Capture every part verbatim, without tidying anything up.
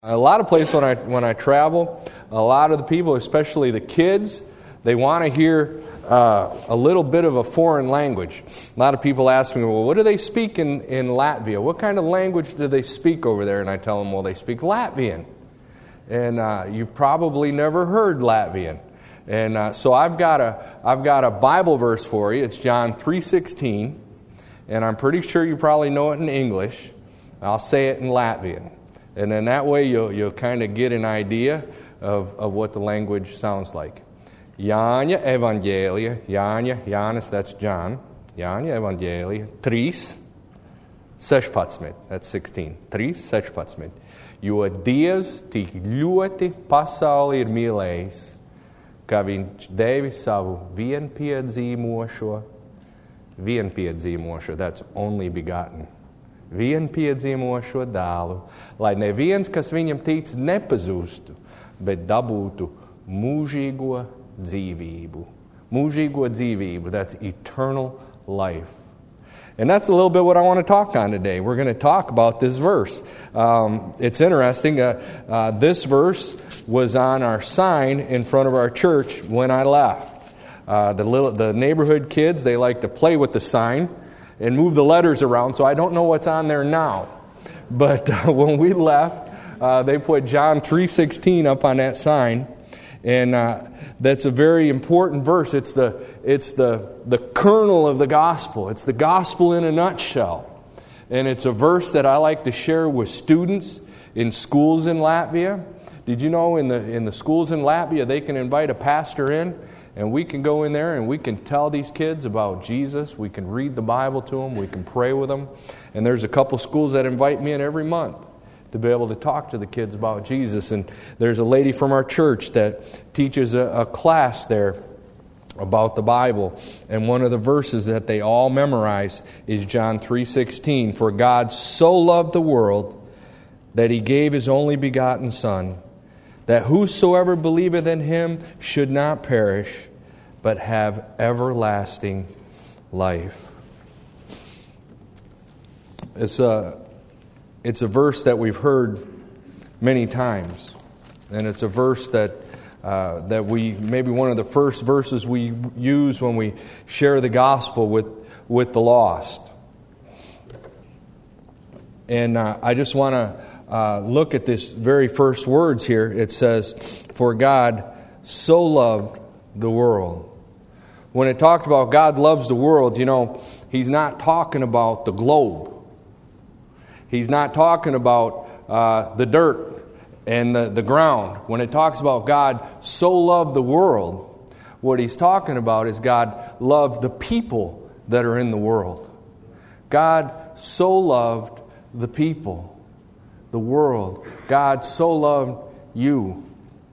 A lot of places when I when I travel, a lot of the people, especially the kids, they want to hear uh, a little bit of a foreign language. A lot of people ask me, well, what do they speak in, in Latvia? What kind of language do they speak over there? And I tell them, well, they speak Latvian. And uh, you've probably never heard Latvian. And uh, so I've got a I've got a Bible verse for you. It's John three sixteen, and I'm pretty sure you probably know it in English. I'll say it in Latvian. And then that way you'll you'll kind of get an idea of, of what the language sounds like. Jāņa evaņģēlija, Jāņa, Jānis, that's John. Jāņa evaņģēlija, trīs, sešpadsmit, that's sixteen. Trīs, sešpadsmit. Jo Dievs tik ļoti pasauli ir mīlējis, ka viņš devis savu vienpiedzīmošo, vienpiedzīmošo, that's only begotten. Vienpiedzīmošo dēlu, lai neviens, kas viņam tic, nepazūstu, bet dabūtu mūžīgo dzīvību. Mūžīgo dzīvību, that's eternal life. And that's a little bit what I want to talk on today. We're going to talk about this verse. Um, it's interesting. Uh, uh, this verse was on our sign in front of our church when I left. Uh, the little, the neighborhood kids, they like to play with the sign and move the letters around, so I don't know what's on there now. But uh, when we left, uh, they put John three sixteen up on that sign, and uh, that's a very important verse. It's the it's the the kernel of the gospel. It's the gospel in a nutshell, and it's a verse that I like to share with students in schools in Latvia. Did you know in the in the schools in Latvia they can invite a pastor in? And we can go in there and we can tell these kids about Jesus. We can read the Bible to them. We can pray with them. And there's a couple schools that invite me in every month to be able to talk to the kids about Jesus. And there's a lady from our church that teaches a, a class there about the Bible. And one of the verses that they all memorize is John three sixteen. For God so loved the world that He gave His only begotten Son, that whosoever believeth in Him should not perish, but have everlasting life. It's a, it's a verse that we've heard many times. And it's a verse that uh, that we, maybe one of the first verses we use when we share the gospel with, with the lost. And uh, I just want to Uh, look at this very first words here. It says, for God so loved the world. When it talked about God loves the world, you know, He's not talking about the globe. He's not talking about uh, the dirt and the, the ground. When it talks about God so loved the world, what He's talking about is God loved the people that are in the world. God so loved the people. The world. God so loved you.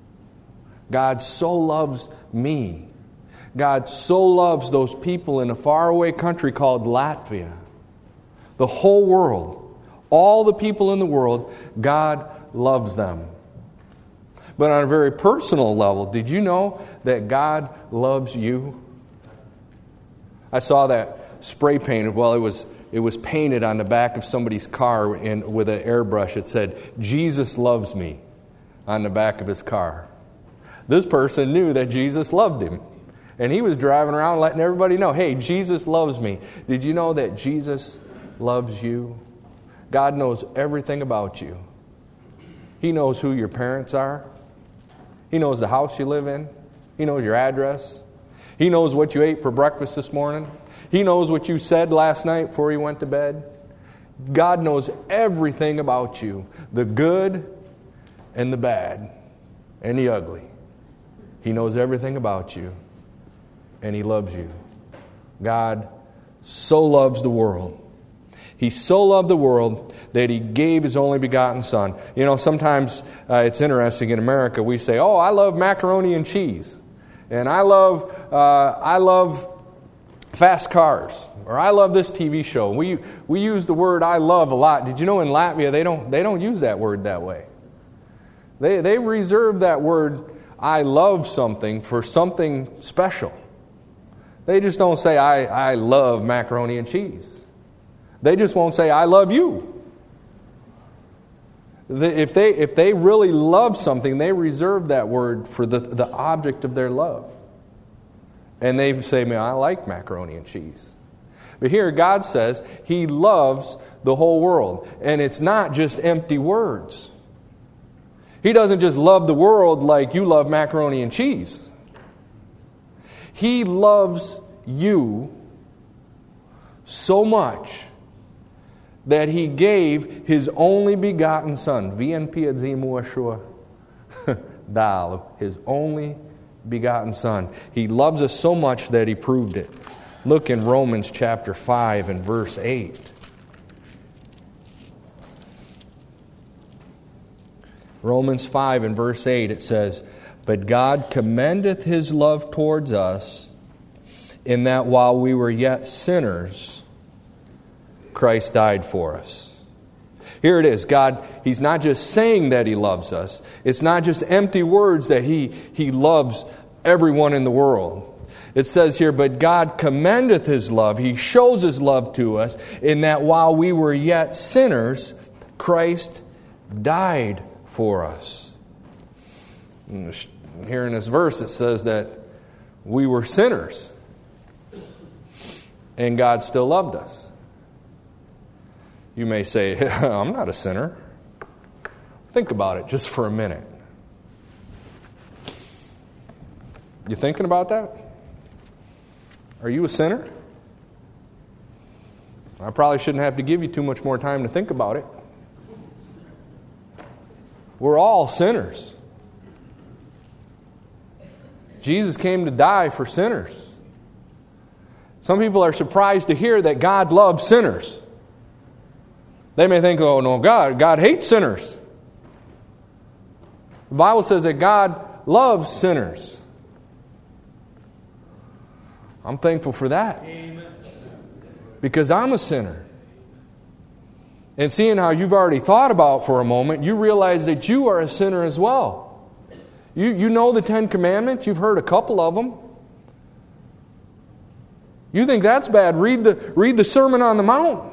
God so loves me. God so loves those people in a faraway country called Latvia. The whole world. All the people in the world, God loves them. But on a very personal level, did you know that God loves you? I saw that spray painted. Well, it was It was painted on the back of somebody's car in, with an airbrush. It said, Jesus loves me, on the back of his car. This person knew that Jesus loved him. And he was driving around letting everybody know, hey, Jesus loves me. Did you know that Jesus loves you? God knows everything about you. He knows who your parents are. He knows the house you live in. He knows your address. He knows what you ate for breakfast this morning. He knows what you said last night before you went to bed. God knows everything about you. The good and the bad and the ugly. He knows everything about you. And He loves you. God so loves the world. He so loved the world that He gave His only begotten Son. You know, sometimes uh, it's interesting in America. We say, oh, I love macaroni and cheese. And I love, uh, I love... fast cars, or I love this T V show. We we use the word I love a lot. Did you know in Latvia they don't they don't use that word that way? They they reserve that word I love something for something special. They just don't say I, I love macaroni and cheese. They just won't say I love you. If they, if they really love something, they reserve that word for the, the object of their love. And they say, man, I like macaroni and cheese. But here God says He loves the whole world. And it's not just empty words. He doesn't just love the world like you love macaroni and cheese. He loves you so much that He gave His only begotten Son. Vien piadzimu Yeshua dalu. His only begotten Son. He loves us so much that He proved it. Look in Romans chapter five and verse eight. Romans five and verse eight, it says, "But God commendeth His love towards us, in that while we were yet sinners, Christ died for us." Here it is. God, He's not just saying that He loves us. It's not just empty words that He, he loves everyone in the world. It says here, but God commendeth His love. He shows His love to us in that while we were yet sinners, Christ died for us. Here in this verse it says that we were sinners and God still loved us. You may say, I'm not a sinner. Think about it just for a minute. You thinking about that? Are you a sinner? I probably shouldn't have to give you too much more time to think about it. We're all sinners. Jesus came to die for sinners. Some people are surprised to hear that God loves sinners. They may think, oh no, God, God hates sinners. The Bible says that God loves sinners. I'm thankful for that. Amen. Because I'm a sinner. And seeing how you've already thought about for a moment, you realize that you are a sinner as well. You, you know the Ten Commandments. You've heard a couple of them. You think that's bad. Read the, read the Sermon on the Mount.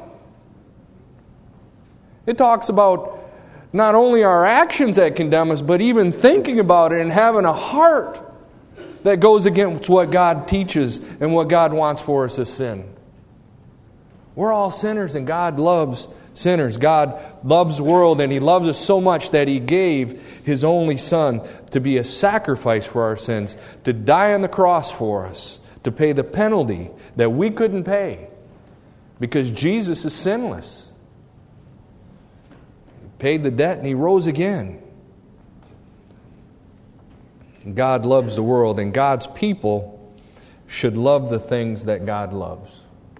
It talks about not only our actions that condemn us, but even thinking about it and having a heart that goes against what God teaches and what God wants for us as sin. We're all sinners and God loves sinners. God loves the world and He loves us so much that He gave His only Son to be a sacrifice for our sins, to die on the cross for us, to pay the penalty that we couldn't pay because Jesus is sinless. Paid the debt and He rose again. God loves the world, and God's people should love the things that God loves.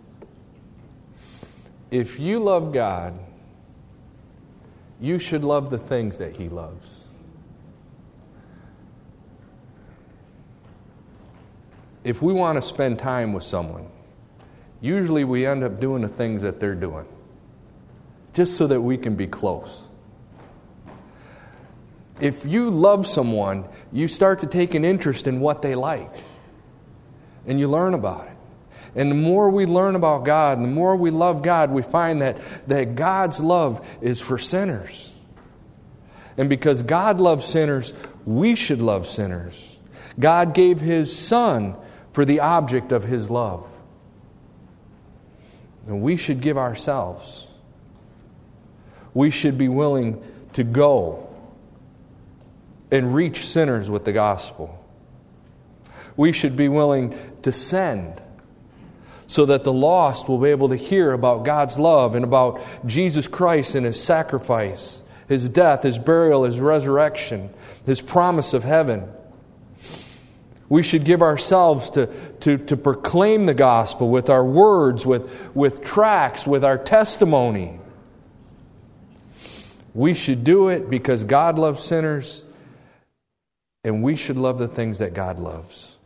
If you love God, you should love the things that He loves. If we want to spend time with someone, usually we end up doing the things that they're doing, just so that we can be close. If you love someone, you start to take an interest in what they like. And you learn about it. And the more we learn about God, and the more we love God, we find that, that God's love is for sinners. And because God loves sinners, we should love sinners. God gave His Son for the object of His love. And we should give ourselves. We should be willing to go and reach sinners with the gospel. We should be willing to send so that the lost will be able to hear about God's love and about Jesus Christ and His sacrifice, His death, His burial, His resurrection, His promise of heaven. We should give ourselves to, to, to proclaim the gospel with our words, with, with tracts, with our testimony. We should do it because God loves sinners, and we should love the things that God loves.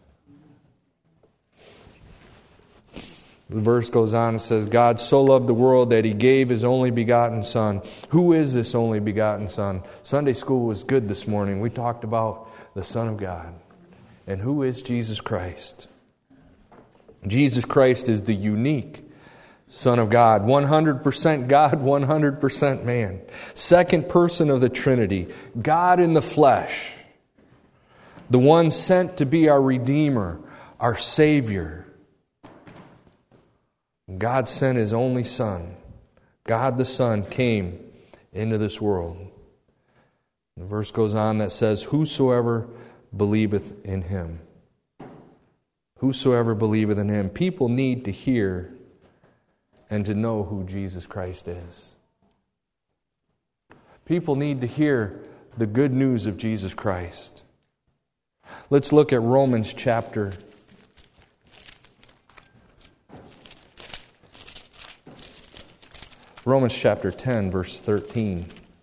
The verse goes on and says, God so loved the world that He gave His only begotten Son. Who is this only begotten Son? Sunday school was good this morning. We talked about the Son of God. And who is Jesus Christ? Jesus Christ is the unique Son of God, one hundred percent God, one hundred percent man. Second person of the Trinity, God in the flesh. The one sent to be our Redeemer, our Savior. God sent His only Son. God the Son came into this world. The verse goes on that says, whosoever believeth in Him. Whosoever believeth in Him. People need to hear and to know who Jesus Christ is. People need to hear the good news of Jesus Christ. Let's look at Romans chapter Romans chapter ten, verse thirteen.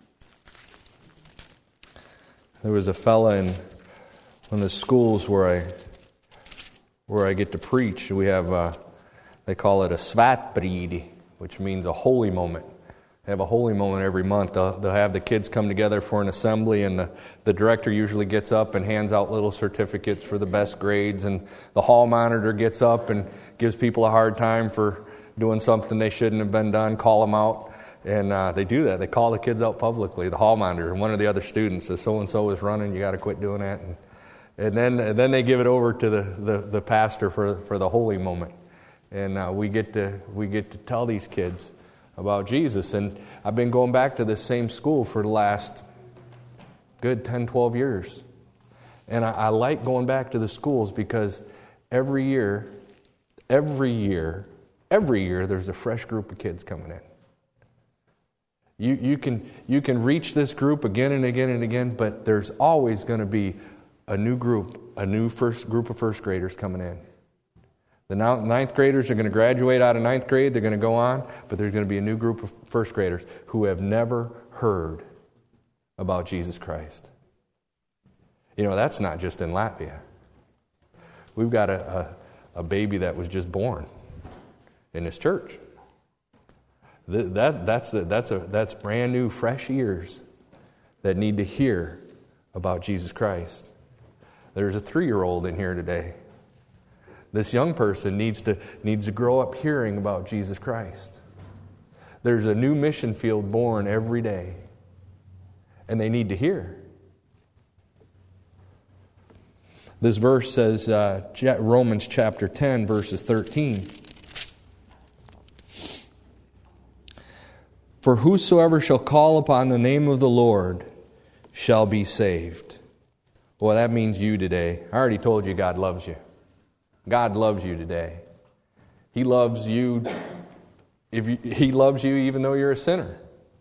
There was a fella in one of the schools where I where I get to preach. We have uh, they call it a svatbrid, which means a holy moment. They have a holy moment every month. They'll, they'll have the kids come together for an assembly, and the, the director usually gets up and hands out little certificates for the best grades, and the hall monitor gets up and gives people a hard time for doing something they shouldn't have been done, call them out. And uh, they do that. They call the kids out publicly. The hall monitor and one of the other students says, so-and-so is running, you got to quit doing that. And, and then and then they give it over to the, the, the pastor for, for the holy moment. And uh, we get to we get to tell these kids about Jesus. And I've been going back to this same school for the last good ten, twelve years. And I, I like going back to the schools because every year, every year, every year there's a fresh group of kids coming in. You you can you can reach this group again and again and again, but there's always going to be a new group, a new first group of first graders coming in. The ninth graders are going to graduate out of ninth grade. They're going to go on, but there's going to be a new group of first graders who have never heard about Jesus Christ. You know, that's not just in Latvia. We've got a, a, a baby that was just born in this church. That, that that's a, that's a that's brand new, fresh ears that need to hear about Jesus Christ. There's a three-year-old in here today. This young person needs to needs to grow up hearing about Jesus Christ. There's a new mission field born every day, and they need to hear. This verse says, uh, Romans chapter ten, verses thirteen. For whosoever shall call upon the name of the Lord shall be saved. Well, that means you today. I already told you God loves you. God loves you today. He loves you if you, He loves you even though you're a sinner.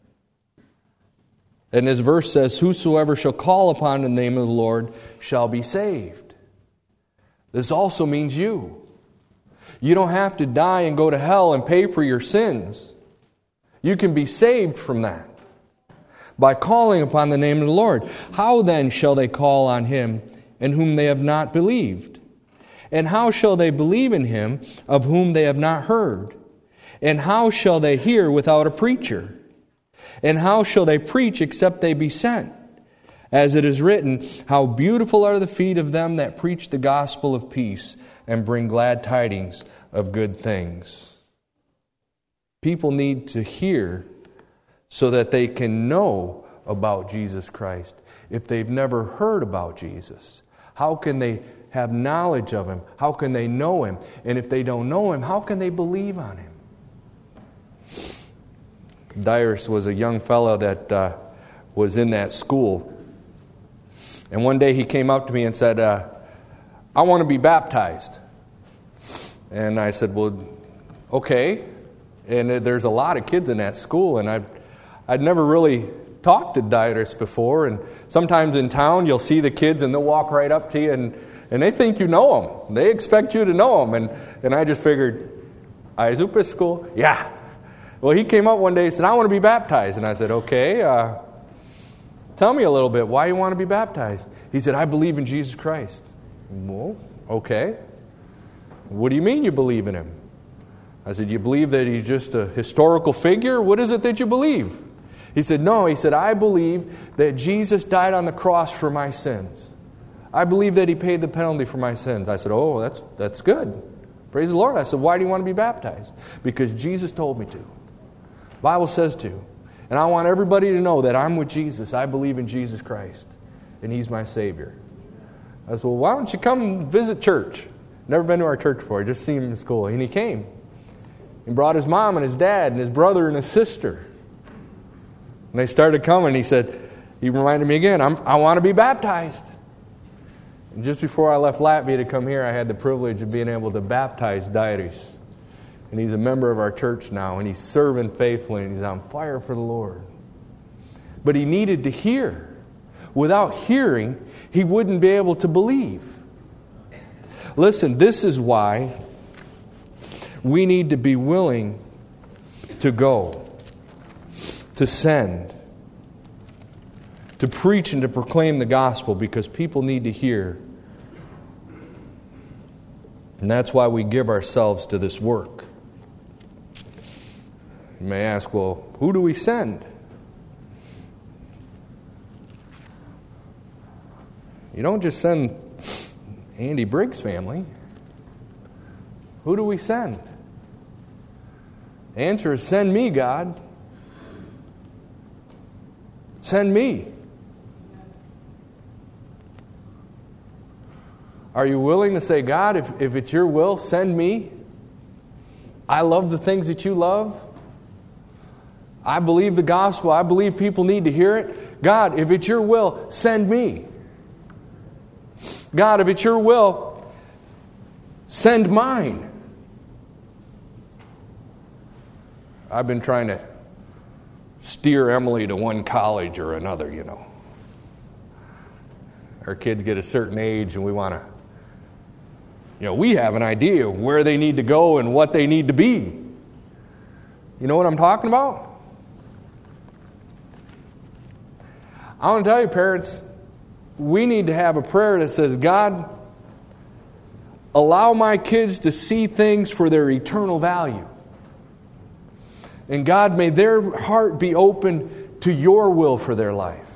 And this verse says, whosoever shall call upon the name of the Lord shall be saved. This also means you. You don't have to die and go to hell and pay for your sins. You can be saved from that by calling upon the name of the Lord. How then shall they call on Him in whom they have not believed? And how shall they believe in Him of whom they have not heard? And how shall they hear without a preacher? And how shall they preach except they be sent? As it is written, how beautiful are the feet of them that preach the gospel of peace and bring glad tidings of good things. People need to hear so that they can know about Jesus Christ. If they've never heard about Jesus, how can they have knowledge of Him? How can they know Him? And if they don't know Him, how can they believe on Him? Dyrus was a young fellow that uh, was in that school. And one day he came up to me and said, uh, I want to be baptized. And I said, well, okay. And there's a lot of kids in that school, and I'd, I'd never really talked to Dyrus before. And sometimes in town you'll see the kids and they'll walk right up to you and And they think you know them. They expect you to know them. And, and I just figured, Izupa school? Yeah. Well, he came up one day and said, I want to be baptized. And I said, okay, uh, tell me a little bit. Why you want to be baptized? He said, I believe in Jesus Christ. Well, okay. What do you mean you believe in Him? I said, you believe that He's just a historical figure? What is it that you believe? He said, no. He said, I believe that Jesus died on the cross for my sins. I believe that He paid the penalty for my sins. I said, oh, that's that's good. Praise the Lord. I said, why do you want to be baptized? Because Jesus told me to. The Bible says to. And I want everybody to know that I'm with Jesus. I believe in Jesus Christ. And He's my Savior. I said, well, why don't you come visit church? Never been to our church before. I just seen him in school. And he came. He brought his mom and his dad and his brother and his sister. And they started coming. He said, he reminded me again, I'm, I want to be baptized. And just before I left Latvia to come here, I had the privilege of being able to baptize Dairis. And he's a member of our church now. And he's serving faithfully. And he's on fire for the Lord. But he needed to hear. Without hearing, he wouldn't be able to believe. Listen, this is why we need to be willing to go, to send, to preach and to proclaim the gospel, because people need to hear. And that's why we give ourselves to this work. You may ask, well, who do we send? You don't just send Andy Briggs' family. Who do we send? The answer is, send me, God. Send me. Are you willing to say, God, if, if it's your will, send me? I love the things that you love. I believe the gospel. I believe people need to hear it. God, if it's your will, send me. God, if it's your will, send mine. I've been trying to steer Emily to one college or another, you know. Our kids get a certain age and we want to, you know, we have an idea of where they need to go and what they need to be. You know what I'm talking about? I want to tell you, parents, we need to have a prayer that says, God, allow my kids to see things for their eternal value. And God, may their heart be open to your will for their life.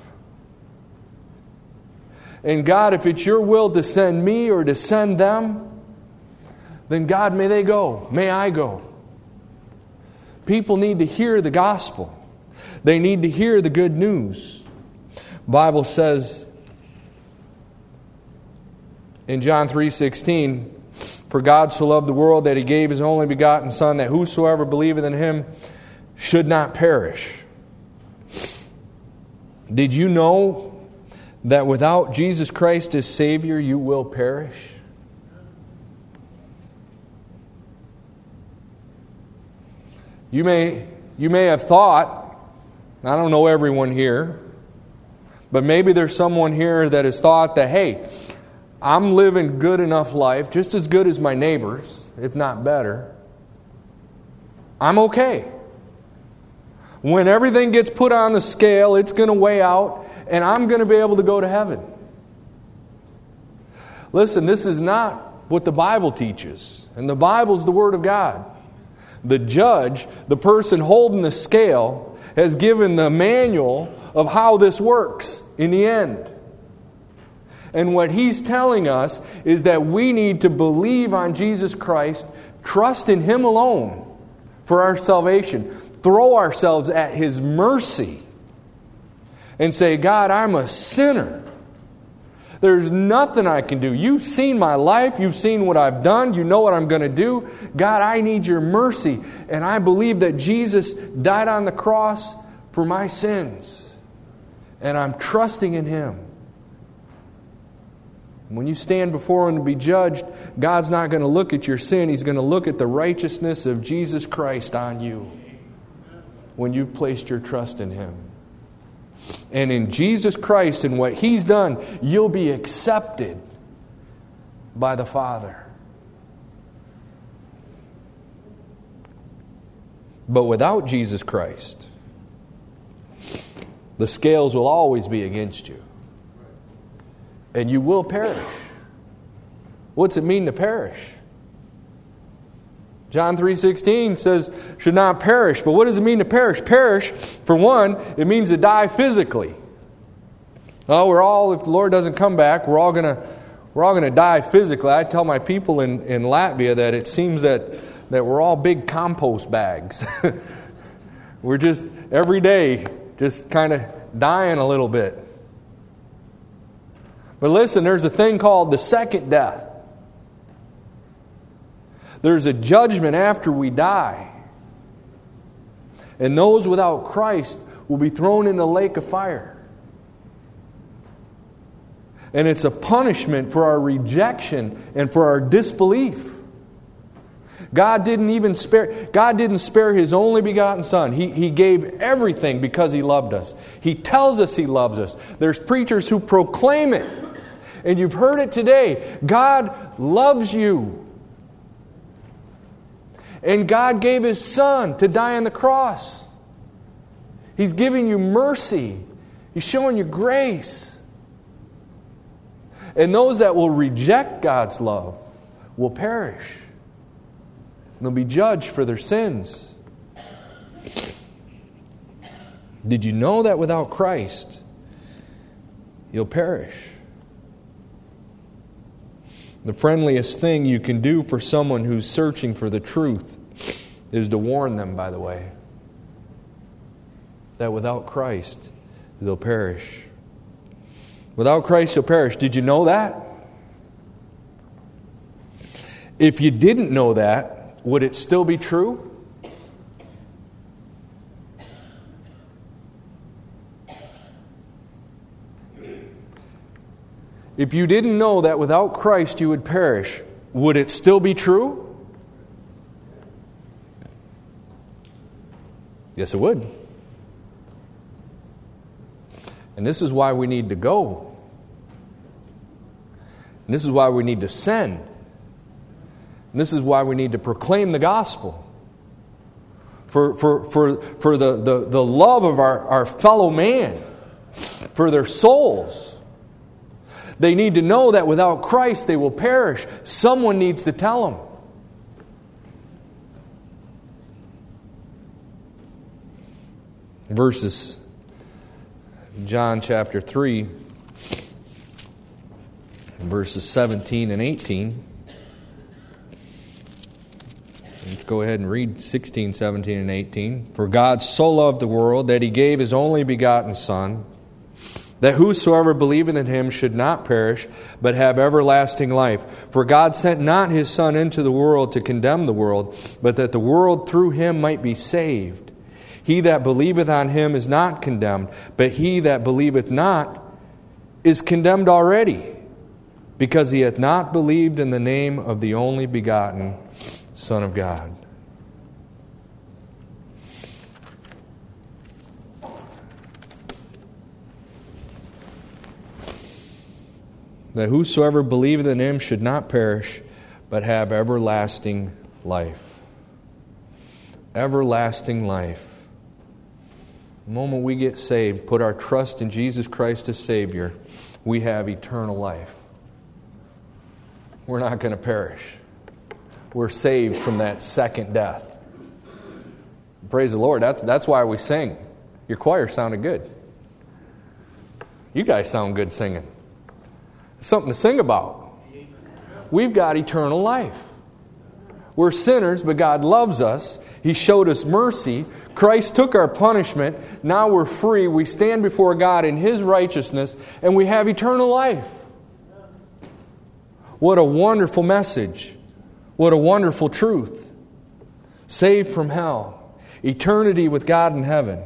And God, if it's your will to send me or to send them, then God, may they go. May I go. People need to hear the gospel. They need to hear the good news. The Bible says in John three sixteen, for God so loved the world that He gave His only begotten Son, that whosoever believeth in Him should not perish. Did you know that without Jesus Christ as Savior, you will perish? You may, you may have thought, I don't know everyone here, but maybe there's someone here that has thought that, hey, I'm living good enough life, just as good as my neighbors, if not better. I'm okay. When everything gets put on the scale, it's going to weigh out, and I'm going to be able to go to heaven. Listen, this is not what the Bible teaches. And the Bible is the Word of God. The judge, the person holding the scale, has given the manual of how this works in the end. And what he's telling us is that we need to believe on Jesus Christ, trust in Him alone for our salvation, throw ourselves at His mercy, and say, God, I'm a sinner. There's nothing I can do. You've seen my life. You've seen what I've done. You know what I'm going to do. God, I need your mercy. And I believe that Jesus died on the cross for my sins. And I'm trusting in Him. When you stand before Him to be judged, God's not going to look at your sin. He's going to look at the righteousness of Jesus Christ on you when you've placed your trust in Him. And in Jesus Christ and what He's done, you'll be accepted by the Father. But without Jesus Christ, the scales will always be against you. And you will perish. What's it mean to perish? John three sixteen says, should not perish. But what does it mean to perish? Perish, for one, it means to die physically. Well, we're all, if the Lord doesn't come back, we're all going to We're all going to die physically. I tell my people in, in Latvia that it seems that, that we're all big compost bags. We're just, every day, just kind of dying a little bit. But listen, there's a thing called the second death. There's a judgment after we die. And those without Christ will be thrown in the lake of fire. And it's a punishment for our rejection and for our disbelief. God didn't even spare, God didn't spare His only begotten Son. He, he gave everything because He loved us. He tells us He loves us. There's preachers who proclaim it. And you've heard it today. God loves you. And God gave His Son to die on the cross. He's giving you mercy. He's showing you grace. And those that will reject God's love will perish. They'll be judged for their sins. Did you know that without Christ, you'll perish? The friendliest thing you can do for someone who's searching for the truth is to warn them, by the way, that without Christ, they'll perish. Without Christ, you'll perish. Did you know that? If you didn't know that, would it still be true? If you didn't know that without Christ you would perish, would it still be true? Yes, it would. And this is why we need to go. And this is why we need to send. And this is why we need to proclaim the gospel. For, for, for, for the, the, the love of our, our fellow man. For their souls. They need to know that without Christ they will perish. Someone needs to tell them. Verses, John chapter three, verses seventeen and eighteen. Let's go ahead and read sixteen, seventeen, and eighteen. For God so loved the world that He gave His only begotten Son, that whosoever believeth in Him should not perish, but have everlasting life. For God sent not His Son into the world to condemn the world, but that the world through Him might be saved. He that believeth on Him is not condemned, but he that believeth not is condemned already, because he hath not believed in the name of the only begotten Son of God. That whosoever believeth in Him should not perish, but have everlasting life. Everlasting life. The moment we get saved, put our trust in Jesus Christ as Savior, we have eternal life. We're not going to perish. We're saved from that second death. Praise the Lord. That's, that's why we sing. Your choir sounded good. You guys sound good singing. Something to sing about. We've got eternal life. We're sinners, but God loves us. He showed us mercy. Christ took our punishment. Now we're free. We stand before God in His righteousness, and we have eternal life. What a wonderful message. What a wonderful truth. Saved from hell. Eternity with God in heaven.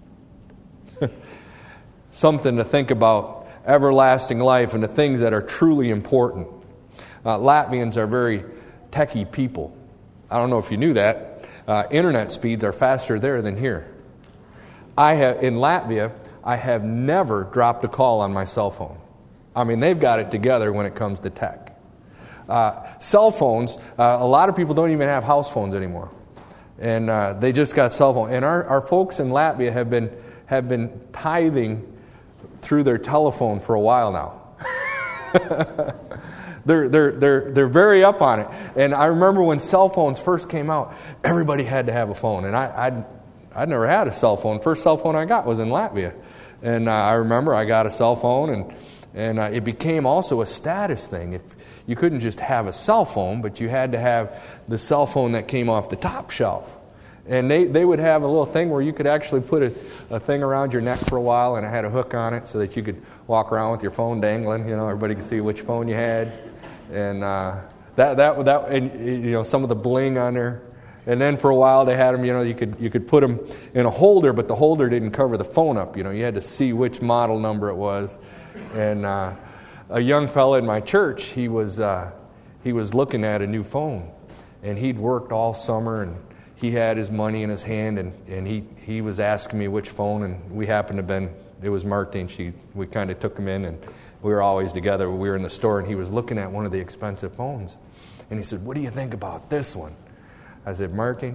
Something to think about. Everlasting life and the things that are truly important. Uh, Latvians are very techie people. I don't know if you knew that. Uh, internet speeds are faster there than here. I have in Latvia, I have never dropped a call on my cell phone. I mean, they've got it together when it comes to tech. Uh, cell phones, uh, a lot of people don't even have house phones anymore. And uh, they just got cell phones. And our, our folks in Latvia have been have been tithing through their telephone for a while now. they're they're they're they're very up on it. And I remember when cell phones first came out, everybody had to have a phone. And I I'd, I'd never had a cell phone. First cell phone I got was in Latvia. And uh, I remember I got a cell phone, and And uh, it became also a status thing. If you couldn't just have a cell phone, but you had to have the cell phone that came off the top shelf. And they, they would have a little thing where you could actually put a, a thing around your neck for a while, and it had a hook on it so that you could walk around with your phone dangling. You know, everybody could see which phone you had. And uh, that that that and you know, some of the bling on there. And then for a while they had them, you know, you could you could put them in a holder, but the holder didn't cover the phone up. You know, you had to see which model number it was. And uh, a young fella in my church, he was uh, he was looking at a new phone, and he'd worked all summer, and he had his money in his hand, and, and he, he was asking me which phone, and we happened to have been, it was Martin. She we kind of took him in, and we were always together. We were in the store, and he was looking at one of the expensive phones, and he said, "What do you think about this one?" I said, "Martin,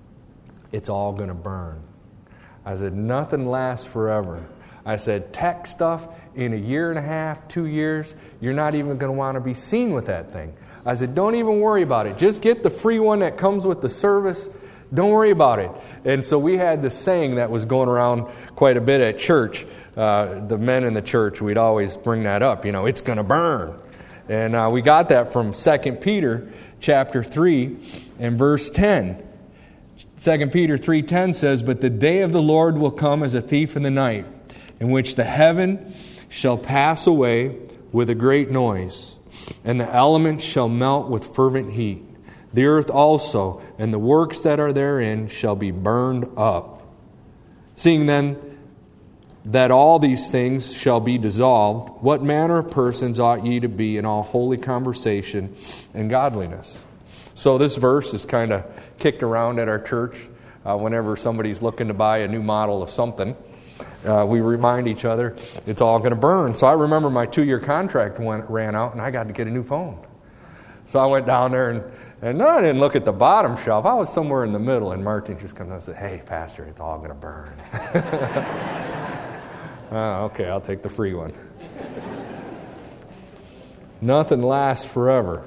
it's all going to burn." I said, "Nothing lasts forever." I said, "Tech stuff, in a year and a half, two years, you're not even going to want to be seen with that thing." I said, "Don't even worry about it. Just get the free one that comes with the service. Don't worry about it." And so we had this saying that was going around quite a bit at church. Uh, the men in the church, we'd always bring that up. You know, it's going to burn. And uh, we got that from Second Peter chapter three and verse ten. Second Peter three ten says, "But the day of the Lord will come as a thief in the night, in which the heaven shall pass away with a great noise, and the elements shall melt with fervent heat. The earth also and the works that are therein shall be burned up. Seeing then that all these things shall be dissolved, what manner of persons ought ye to be in all holy conversation and godliness?" So this verse is kind of kicked around at our church uh, whenever somebody's looking to buy a new model of something. Uh, we remind each other it's all going to burn. So I remember my two-year contract went, ran out, and I got to get a new phone. So I went down there, and, and no, I didn't look at the bottom shelf. I was somewhere in the middle, and Martin just comes out and said, "Hey, Pastor, it's all going to burn." Oh, okay, I'll take the free one. Nothing lasts forever.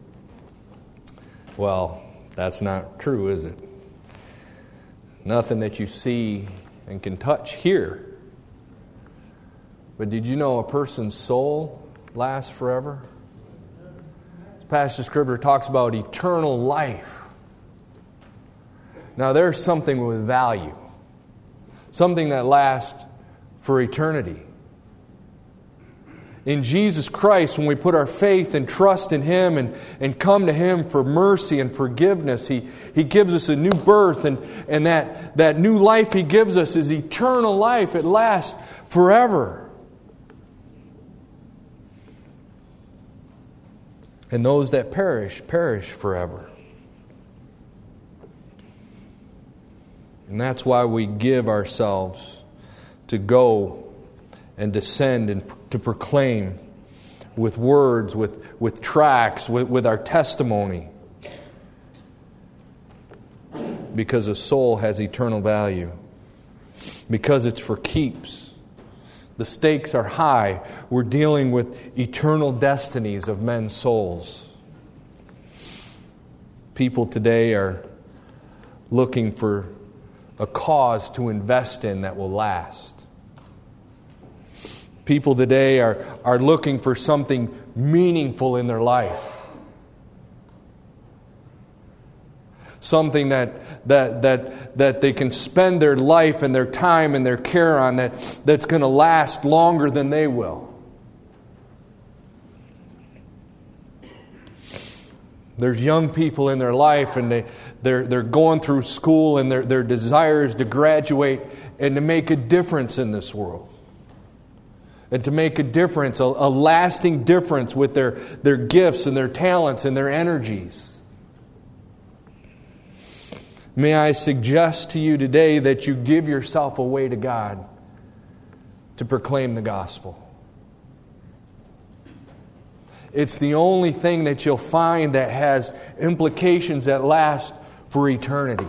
Well, that's not true, is it? Nothing that you see and can touch here. But did you know a person's soul lasts forever? This passage of Scripture talks about eternal life. Now there's something with value. Something that lasts for eternity. In Jesus Christ, when we put our faith and trust in Him and, and come to Him for mercy and forgiveness, He, he gives us a new birth, and, and that, that new life He gives us is eternal life. It lasts forever. And those that perish, perish forever. And that's why we give ourselves to go and descend and to proclaim with words, with, with tracts, with, with our testimony. Because a soul has eternal value. Because it's for keeps. The stakes are high. We're dealing with eternal destinies of men's souls. People today are looking for a cause to invest in that will last. People today are, are looking for something meaningful in their life. Something that that that that they can spend their life and their time and their care on that, that's going to last longer than they will. There's young people in their life, and they, they're, they're going through school, and their, their desire is to graduate and to make a difference in this world. And to make a difference, a, a lasting difference with their, their gifts and their talents and their energies. May I suggest to you today that you give yourself away to God to proclaim the gospel. It's the only thing that you'll find that has implications that last for eternity.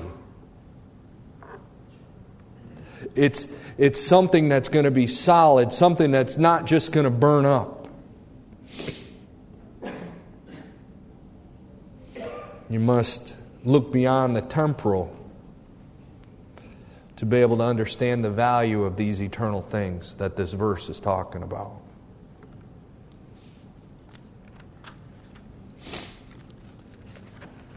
It's, it's something that's going to be solid, something that's not just going to burn up. You must look beyond the temporal to be able to understand the value of these eternal things that this verse is talking about.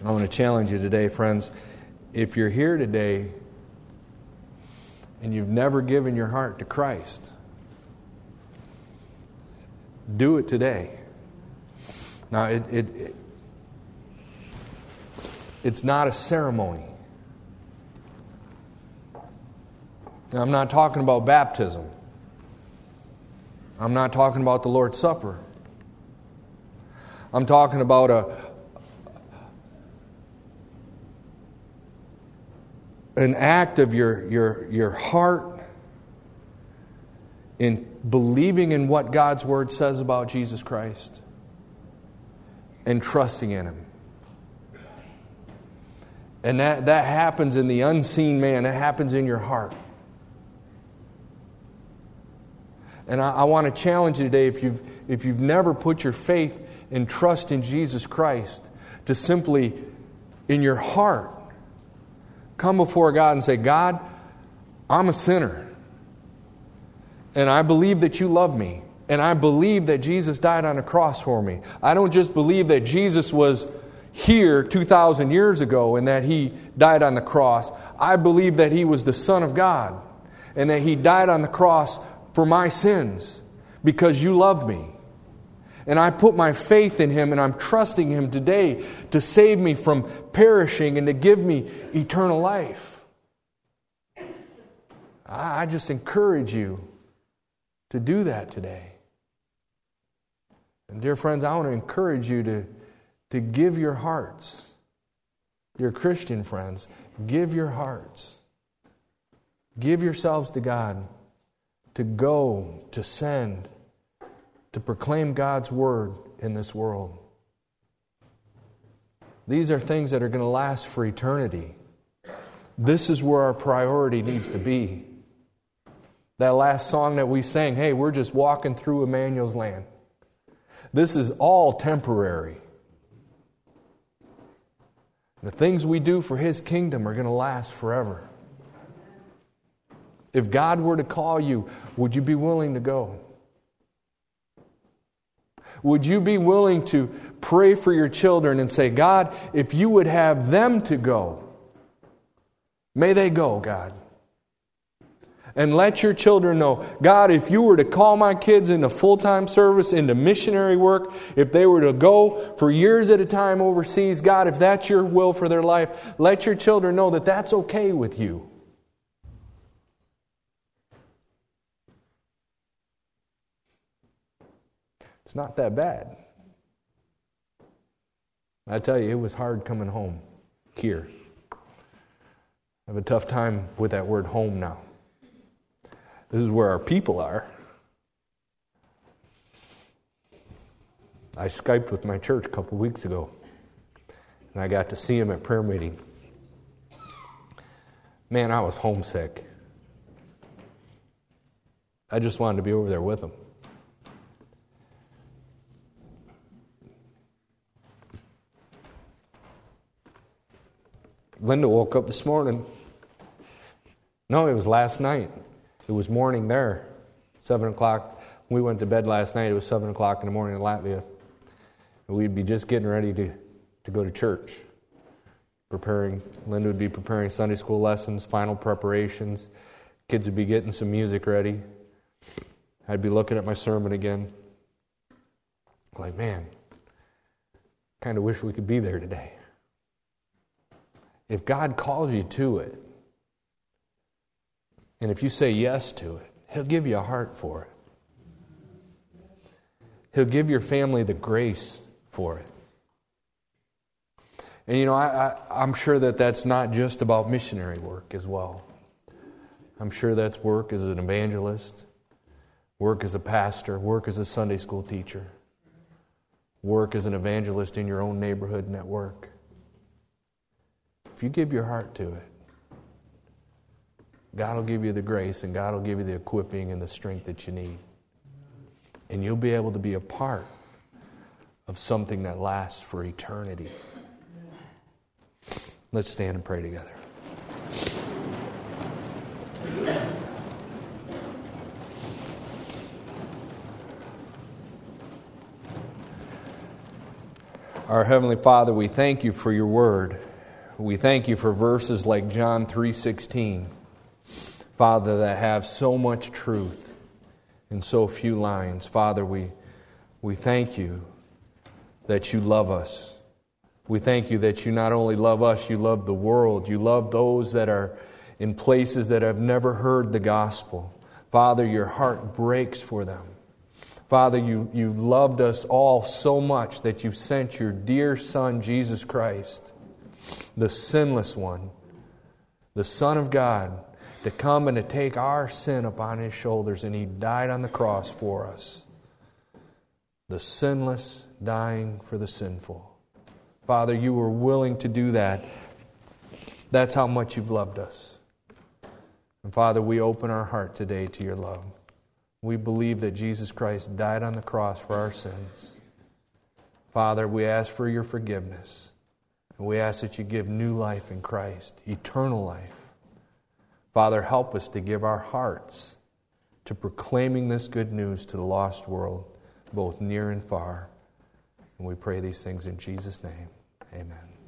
I want to challenge you today, friends. If you're here today and you've never given your heart to Christ, do it today. Now, it, it, it it's not a ceremony. Now, I'm not talking about baptism. I'm not talking about the Lord's Supper. I'm talking about a an act of your, your, your heart in believing in what God's Word says about Jesus Christ and trusting in Him. And that, that happens in the unseen man. It happens in your heart. And I, I want to challenge you today, if you've, if you've never put your faith and trust in Jesus Christ, to simply, in your heart, come before God and say, God, I'm a sinner. And I believe that you love me. And I believe that Jesus died on a cross for me. I don't just believe that Jesus was here two thousand years ago and that He died on the cross. I believe that He was the Son of God and that He died on the cross for my sins because you loved me. And I put my faith in Him and I'm trusting Him today to save me from perishing and to give me eternal life. I just encourage you to do that today. And dear friends, I want to encourage you to, to give your hearts. Your Christian friends, give your hearts. Give yourselves to God to go, to send, to proclaim God's Word in this world. These are things that are going to last for eternity. This is where our priority needs to be. That last song that we sang, hey, we're just walking through Emmanuel's land. This is all temporary. The things we do for His kingdom are going to last forever. If God were to call you, would you be willing to go? Would you be willing to pray for your children and say, God, if you would have them to go, may they go, God. And let your children know, God, if you were to call my kids into full-time service, into missionary work, if they were to go for years at a time overseas, God, if that's your will for their life, let your children know that that's okay with you. It's not that bad. I tell you, it was hard coming home here. I have a tough time with that word home now. This is where our people are. I Skyped with my church a couple weeks ago, and I got to see them at prayer meeting. Man, I was homesick. I just wanted to be over there with them. Linda woke up this morning. No, it was last night. It was morning there, seven o'clock. We went to bed last night. It was seven o'clock in the morning in Latvia. And we'd be just getting ready to, to go to church. Preparing, Linda would be preparing Sunday school lessons, final preparations. Kids would be getting some music ready. I'd be looking at my sermon again. Like, man, kind of wish we could be there today. If God calls you to it, and if you say yes to it, He'll give you a heart for it. He'll give your family the grace for it. And you know, I, I, I'm sure that that's not just about missionary work as well. I'm sure that's work as an evangelist, work as a pastor, work as a Sunday school teacher, work as an evangelist in your own neighborhood network. If you give your heart to it, God will give you the grace and God will give you the equipping and the strength that you need. And you'll be able to be a part of something that lasts for eternity. Let's stand and pray together. Our Heavenly Father, we thank you for your word. We thank you for verses like John three sixteen, Father, that have so much truth in so few lines. Father, we, we thank you that you love us. We thank you that you not only love us, you love the world. You love those that are in places that have never heard the gospel. Father, your heart breaks for them. Father, you, you loved us all so much that you sent your dear Son, Jesus Christ, the sinless one, the Son of God, to come and to take our sin upon His shoulders, and He died on the cross for us. The sinless dying for the sinful. Father, you were willing to do that. That's how much you've loved us. And Father, we open our heart today to your love. We believe that Jesus Christ died on the cross for our sins. Father, we ask for your forgiveness. And we ask that you give new life in Christ, eternal life. Father, help us to give our hearts to proclaiming this good news to the lost world, both near and far. And we pray these things in Jesus' name. Amen.